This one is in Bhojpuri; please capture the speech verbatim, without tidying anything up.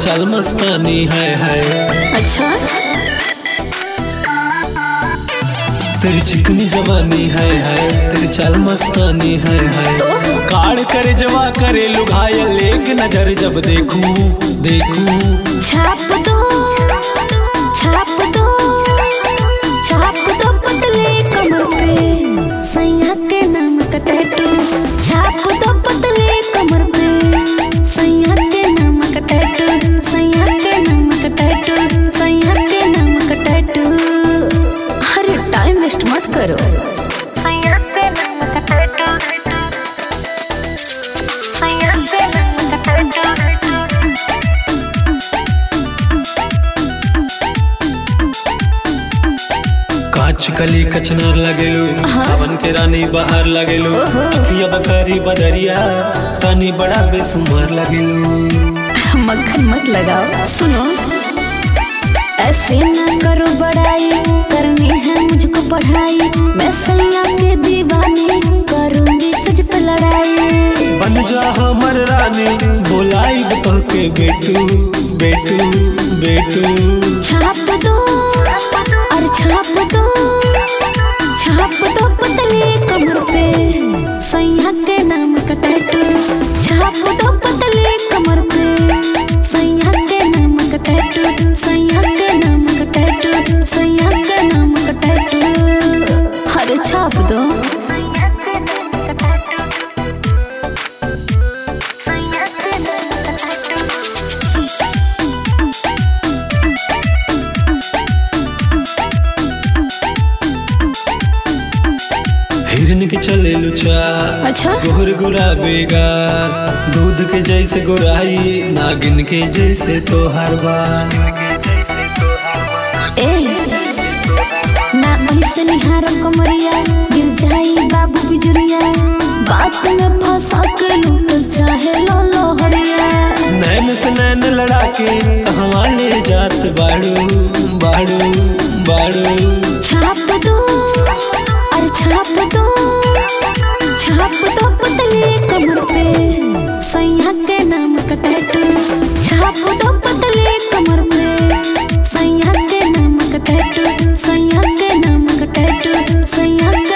चाल मस्तानी है है। अच्छा तेरी चिकनी जवानी है है, तेरी चाल मस्तानी है है। तो काड़ करे जवा करे लुघायल एक नजर जब देखूं देखूं। छाप दो छाप दो छाप दो पतले कमर पे सैया के नाम का टैटू। छाप दो पतले कमर पे सैया के नाम का टैटू। सैया के नाम का टैटू। सैया के नाम का टैटू। अरे टाइम वेस्ट मत करो। सैया के नाम का टैटू। सैया के नाम का टैटू। काच कली कचनार लगेलू, सावन के रानी बाहर लगेलू। अखिया बकारी बदरिया तानी बड़ा बेसुमार लगेलू। मक्खन मत लगाओ। सुनो ऐसे ना करो बड़ाई, करनी है मुझको पढ़ाई। मैं सैया के दीवानी करूंगी सज पे लड़ाई। बन जा हमर रानी बोलाई तो के बेटू बेटू बेटू। छाप दो और छाप दो छाप दो पतले कमर पे सैया के नाम का टैटू। छाप दो पतले कमर पे सैया के नाम का टैटू। सैया के नाम का टैटू। सैया के नाम का टैटू। अरे छाप दो। हिरन के चले लुचा अच्छा गोहर गुलाबी गाल, दूध के जैसे गोराई नागिन के जैसे तोहार बाल। ए ना ऐसे निहारो कमरिया गिर जाई बाबू बिजुरिया। बात में फंसा के लूटल चाहे लो लोहरिया। नैन से नैन लड़ा के कहवा ले जात बाड़ू बाड़ू बाड़ू। छाप दो और छाप दो छाप दो पतले कमर पे सैया के नाम का टैटू। छाप दो पतले कमर पे सैया के नाम का टैटू। सैया के नाम का टैटू। सैया